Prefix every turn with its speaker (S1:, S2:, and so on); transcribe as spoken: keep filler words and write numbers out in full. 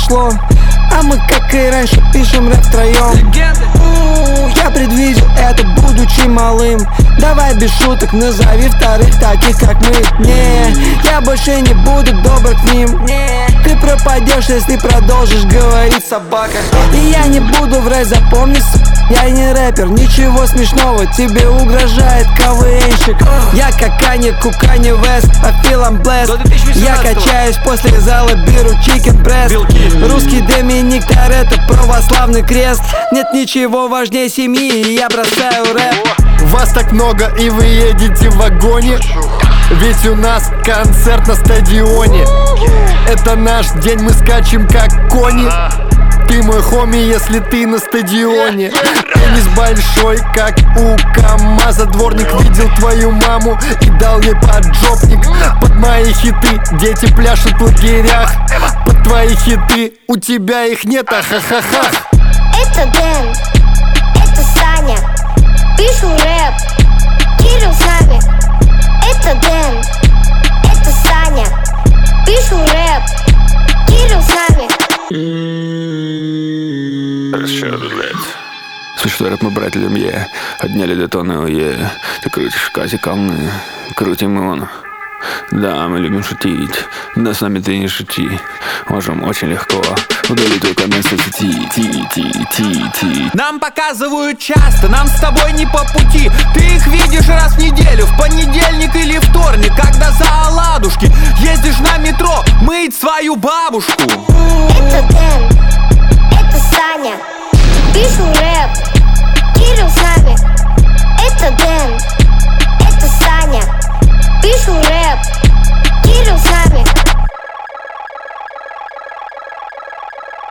S1: прошло, а мы, как и раньше, пишем рэп втроем. Я предвидел это, будучи малым. Давай без шуток назови вторых таких, как мы. Не, я больше не буду добр к ним. Не, ты пропадешь, если продолжишь говорить собака. И я не буду врать, запомни, я не рэпер, ничего смешного, тебе угрожает КВНщик. Я как Канье, Кукани Вест, I feel I'm blessed. Я качаюсь после зала, беру чикен пресс. Русский Доминик Торетто, православный крест. Нет ничего важнее семьи, и я бросаю рэп.
S2: Вас так много, и вы едете в вагоне, ведь у нас концерт на стадионе. Это наш день, мы скачем как кони. Ты мой хоми, если ты на стадионе. Пенис большой, как у КамАЗа. Дворник видел твою маму и дал ей поджопник. Под мои хиты дети пляшут в лагерях. Под твои хиты у тебя их нет, ахахаха.
S3: Это Дэн, это Саня, пишу рэп, Кирилл с нами. Это Дэн, это Саня, пишу рэп, Кирилл с нами.
S4: Что, блядь? Слушай, рэп мы братья Люмье, подняли детоны, ое. Ты крутишь Кази камны, крутим он. Да, мы любим шутить, но с нами ты не шути. Можем очень легко удалить твой коммент в соцсети. Ти-ти-ти-ти.
S5: Нам показывают часто, нам с тобой не по пути. Ты их видишь раз в неделю, в понедельник или вторник, когда за оладушки ездишь на метро мыть свою бабушку.
S3: Это Дэн, это Саня, пишу рэп,